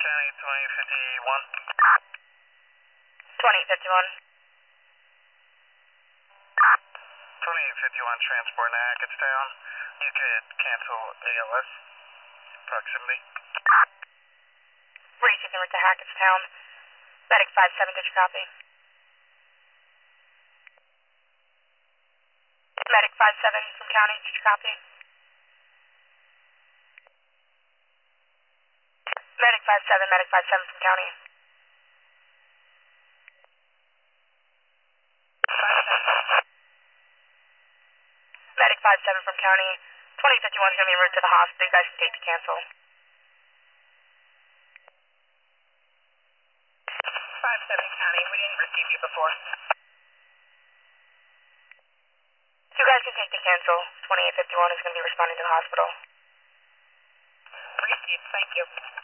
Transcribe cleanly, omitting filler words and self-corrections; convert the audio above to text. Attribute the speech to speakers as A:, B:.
A: County 2051.
B: 2051.
A: 2051 transport to Hackettstown. You could cancel ALS proximity.
B: Receiving route to Hackettstown. Medic 57, did you copy? Medic 57 from county, did you copy? Medic 57 from county. Medic 57 from county. 2051 is going to be en route to the hospital. You guys can take to cancel.
C: 57 county, we didn't receive you before.
B: You guys can take to cancel. 2851 is going to be responding to the hospital.
C: Received, thank you.